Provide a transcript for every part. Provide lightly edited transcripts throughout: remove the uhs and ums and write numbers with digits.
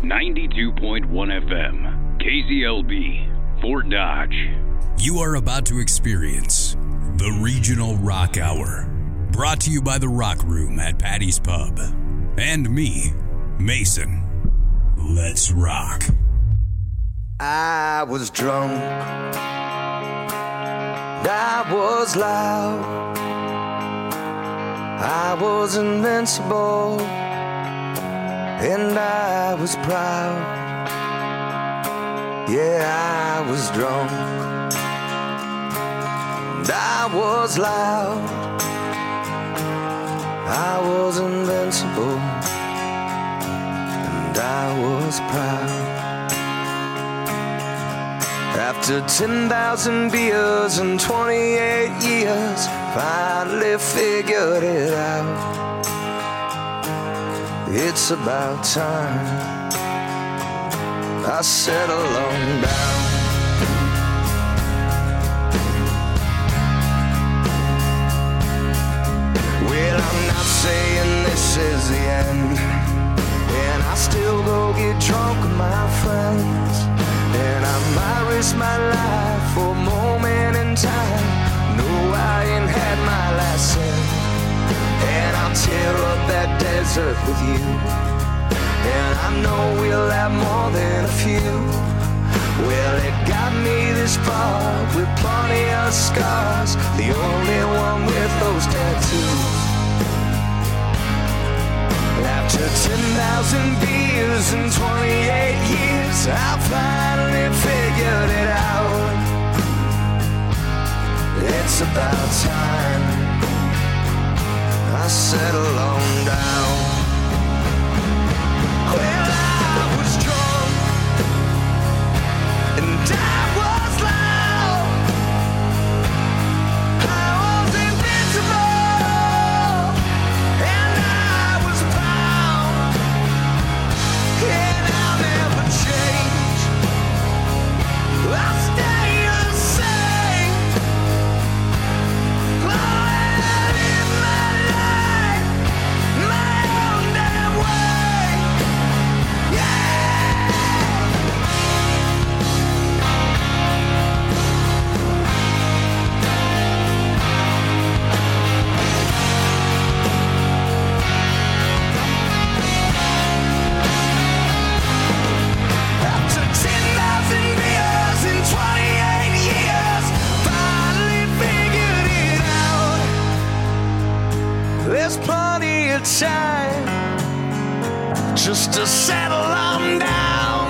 92.1 FM, KZLB, Fort Dodge. You are about to experience the Regional Rock Hour, brought to you by the Rock Room at Patty's Pub. And me, Mason. Let's rock. I was drunk. I was loud. I was invincible. And I was proud. Yeah, I was drunk. And I was loud. I was invincible. And I was proud. After 10,000 beers and 28 years, finally figured it out. It's about time I settle on down. Well, I'm not saying this is the end, and I still go get drunk with my friends, and I might risk my life for a moment in time. No, I ain't had my last cent, and I'll tear up that desert with you. And I know we'll have more than a few. Well, it got me this far with plenty of scars, the only one with those tattoos. After 10,000 beers and 28 years, I finally figured it out. It's about time I settle on down. Well, I was drunk and I was loud. I was invincible and I was proud. And I'll never change. I'll stay the same. I live my life my own damn way. Yeah. After 10,000 beers and 28 years, finally figured it out. There's plenty of time just to settle on down.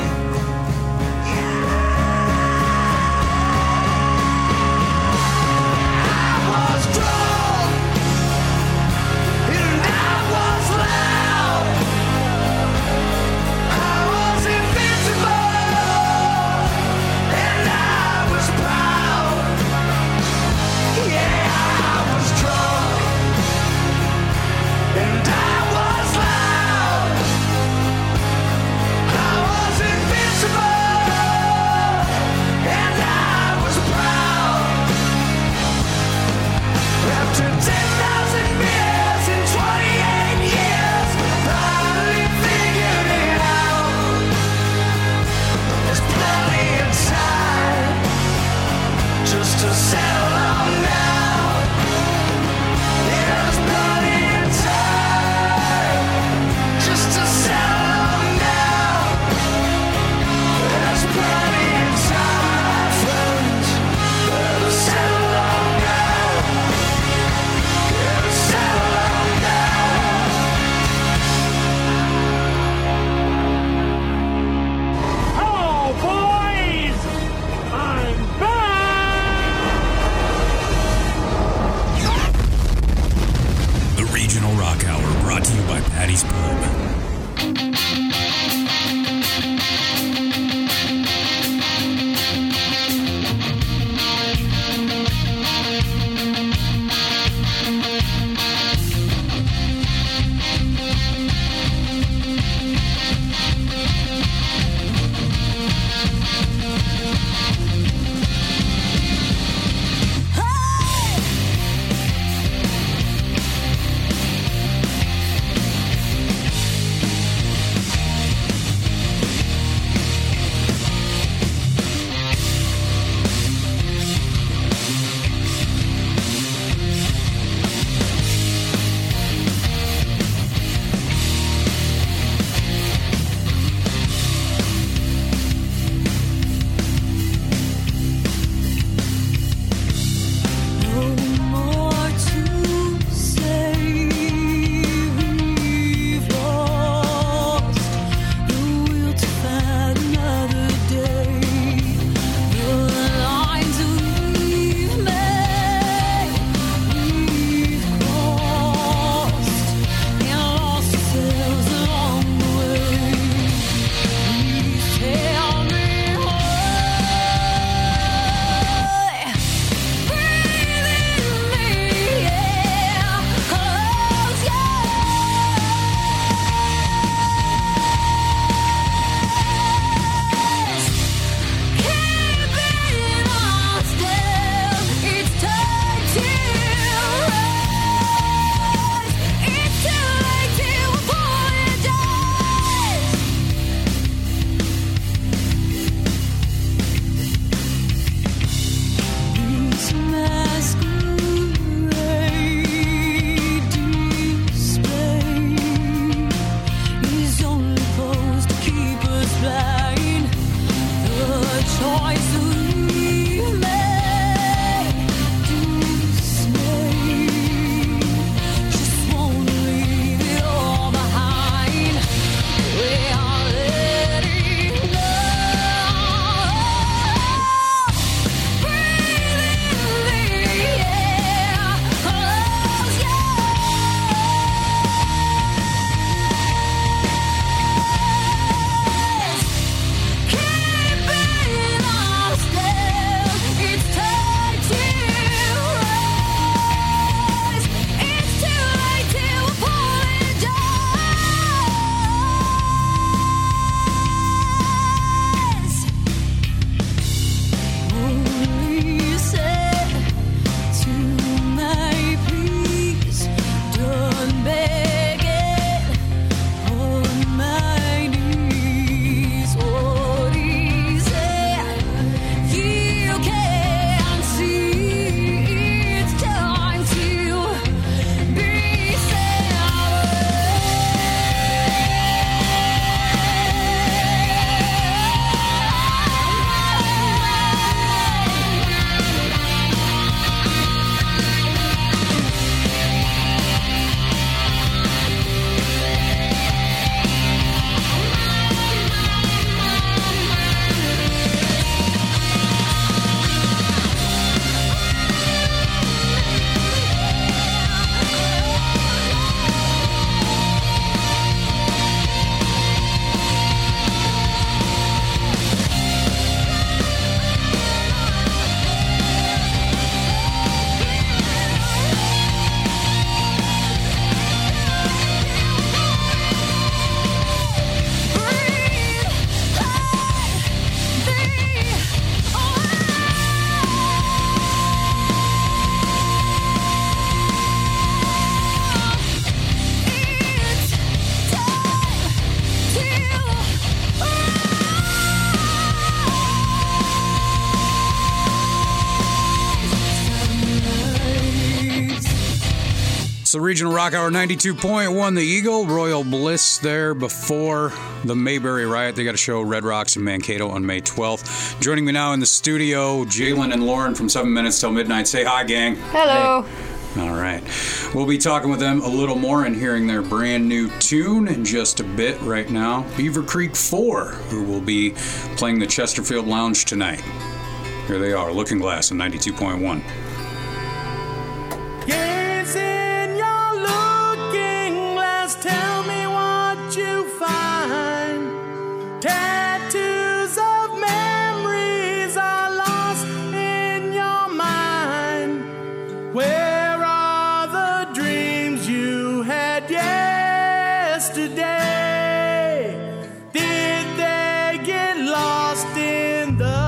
I was drunk and I was loud. I was invincible and I was proud. Yeah, I was drunk and I was loud. I was the Regional Rock Hour 92.1, the Eagle, Royal Bliss there before the Mayberry Riot. They got a show, Red Rocks in Mankato on May 12th. Joining me now in the studio, Jalen and Lauren from 7 Minutes Till Midnight. Say hi, gang. Hello. Hey. All right. We'll be talking with them a little more and hearing their brand new tune in just a bit right now. Beaver Creek 4, who will be playing the Chesterfield Lounge tonight. Here they are, Looking Glass on 92.1. Gaze in your looking glass, tell me what you find. Tattoos of memories are lost in your mind. Where are the dreams you had yesterday? Did they get lost in the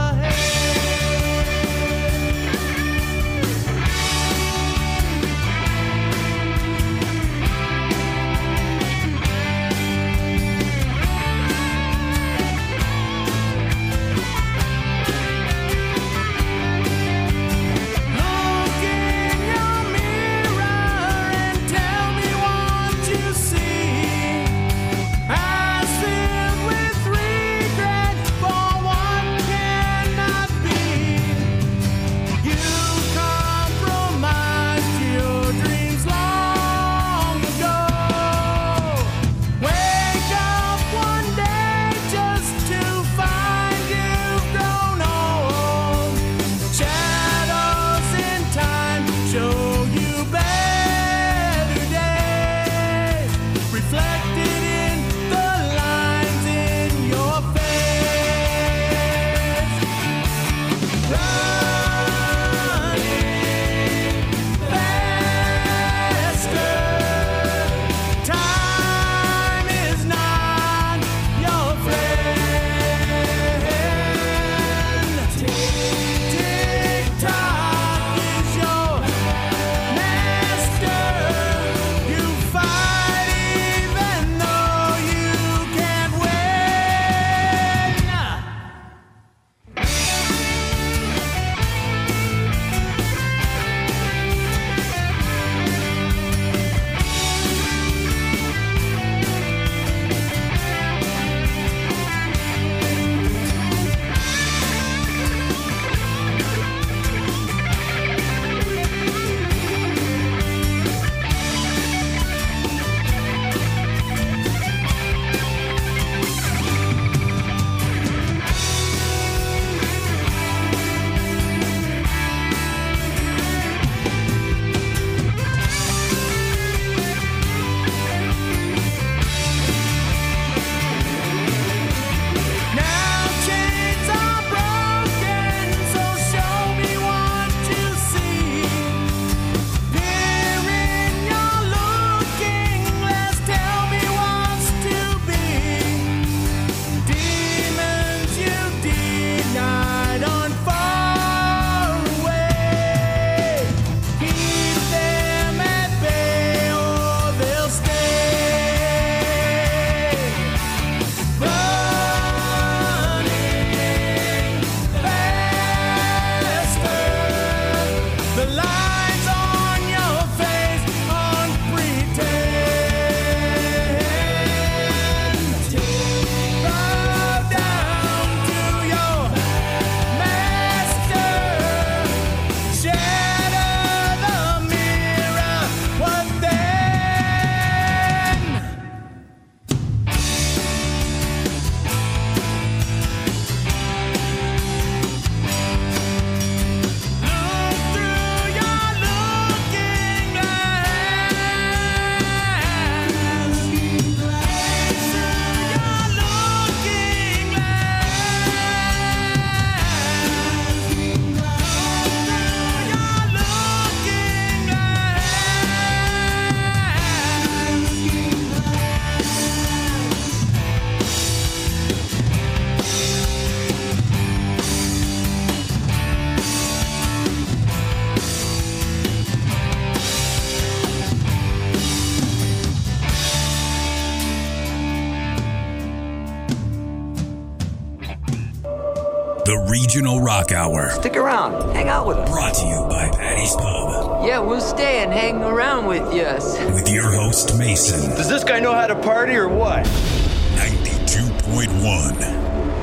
The Regional Rock Hour. Stick around. Hang out with us. Brought to you by Patty's Pub. Yeah, we'll stay and hang around with us. With your host, Mason. Does this guy know how to party or what? 92.1.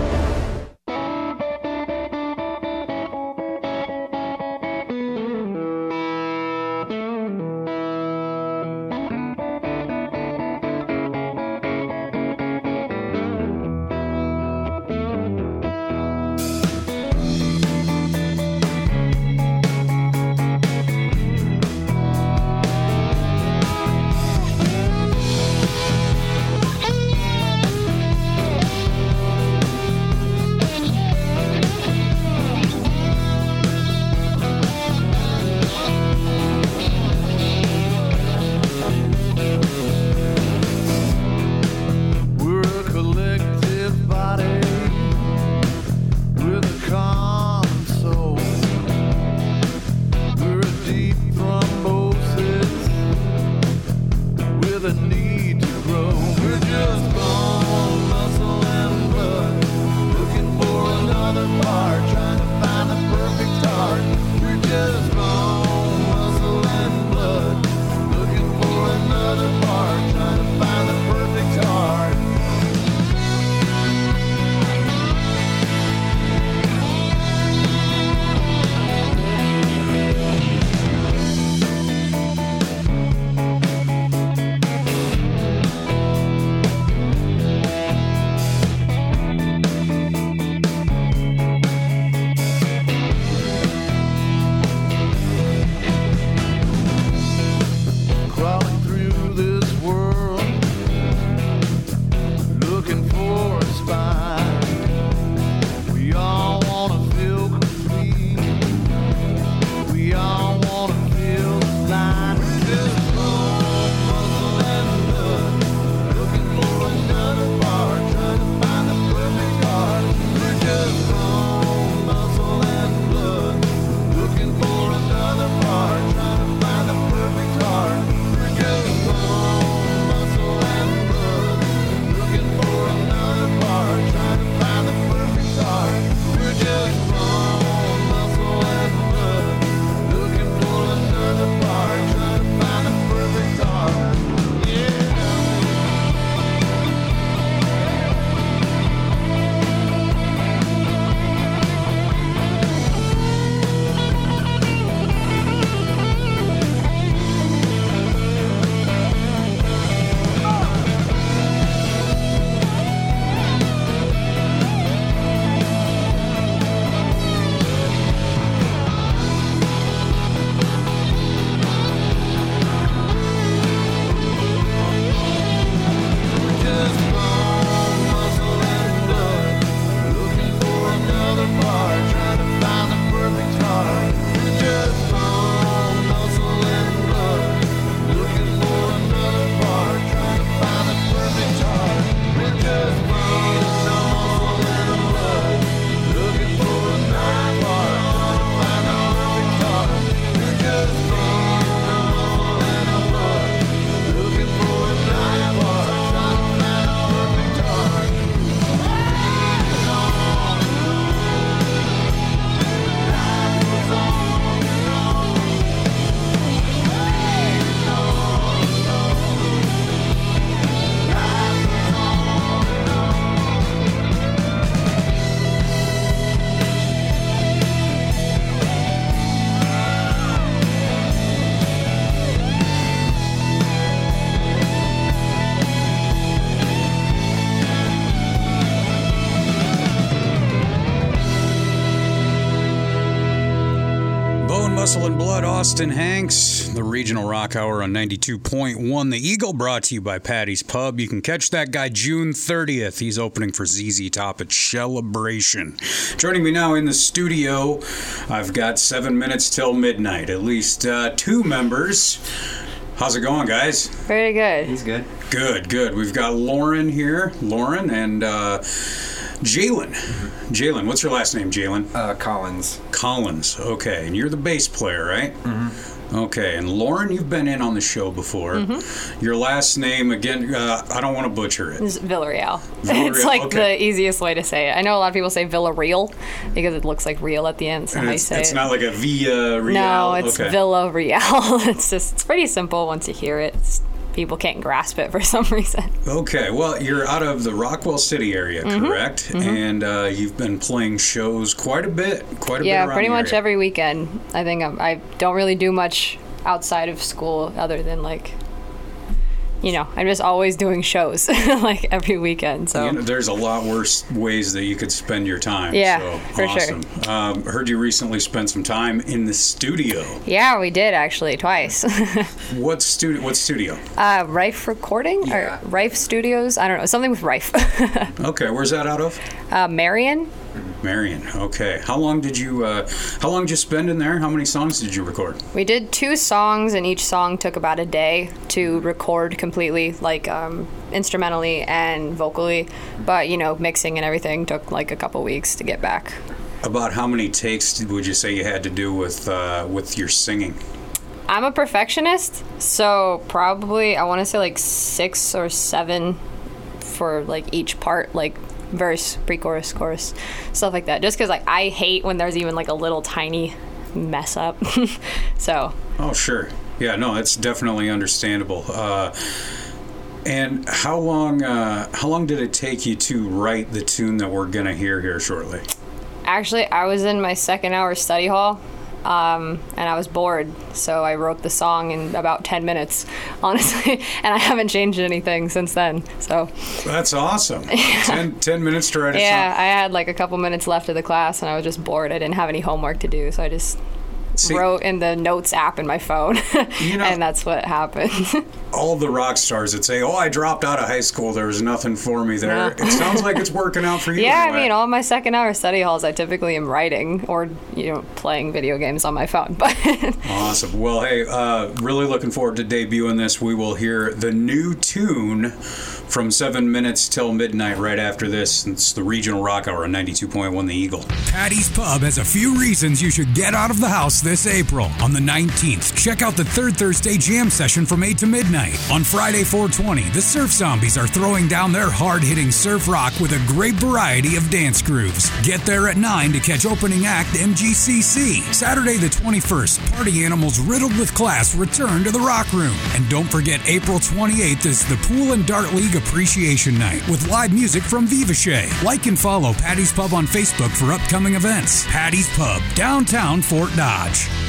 Muscle and Blood, Austin Hanks, the Regional Rock Hour on 92.1. The Eagle brought to you by Patty's Pub. You can catch that guy June 30th. He's opening for ZZ Top at Celebration. Joining me now in the studio, I've got 7 minutes till midnight. At least two members. How's it going, guys? Pretty good. He's good. Good. We've got Lauren here. Lauren and Jalen. Jalen, what's your last name, Jalen? Collins. Collins, okay. And you're the bass player, right? Mm-hmm. Okay, and Lauren, you've been in on the show before. Mm-hmm. Your last name, again, I don't want to butcher it. It's Villarreal. It's like the easiest way to say it. I know a lot of people say Villarreal because it looks like real at the end. So how you say it's not like a Villa Real? No, it's Villarreal. It's pretty simple once you hear it. People can't grasp it for some reason. Okay, well, you're out of the Rockwell City area, correct? Mm-hmm. And you've been playing shows quite a bit around pretty much area. Every weekend. I think I don't really do much outside of school other than I'm just always doing shows like every weekend. So there's a lot worse ways that you could spend your time. Yeah, so, for awesome. sure. Heard you recently spent some time in the studio. Yeah, we did actually twice. What studio? Rife Recording or Rife Studios. I don't know, something with Rife. Okay, where's that out of? Marion. Marion. Okay. How long did you spend in there? How many songs did you record? We did 2 songs, and each song took about a day to record completely, like instrumentally and vocally. But mixing and everything took like a couple weeks to get back. About how many takes would you say you had to do with your singing? I'm a perfectionist, so probably I want to say like 6 or 7 for like each part, like verse, pre-chorus, chorus, stuff like that. Just because I hate when there's even like a little tiny mess up. So. Oh sure, yeah, no, it's definitely understandable. And how long did it take you to write the tune that we're gonna hear here shortly? Actually, I was in my second hour study hall. And I was bored, so I wrote the song in about 10 minutes, honestly, and I haven't changed anything since then. So that's awesome. 10 minutes to write a song. Yeah, I had like a couple minutes left of the class, and I was just bored. I didn't have any homework to do, so I just wrote in the notes app in my phone, and that's what happened. All the rock stars that say, I dropped out of high school, there was nothing for me there. No. It sounds like it's working out for you. Yeah, anyway. I mean, all my second hour study halls, I typically am writing or, playing video games on my phone. But awesome. Well, hey, really looking forward to debuting this. We will hear the new tune from 7 minutes till midnight right after this. It's the Regional Rock Hour on 92.1 The Eagle. Patty's Pub has a few reasons you should get out of the house this April. On the 19th, check out the Third Thursday Jam Session from 8 to midnight. On Friday, 4/20, the Surf Zombies are throwing down their hard-hitting surf rock with a great variety of dance grooves. Get there at 9 to catch opening act MGCC. Saturday the 21st, Party Animals riddled with class return to the Rock Room. And don't forget April 28th is the Pool and Dart League Appreciation Night with live music from Vivachet. Like and follow Patty's Pub on Facebook for upcoming events. Patty's Pub, downtown Fort Dodge.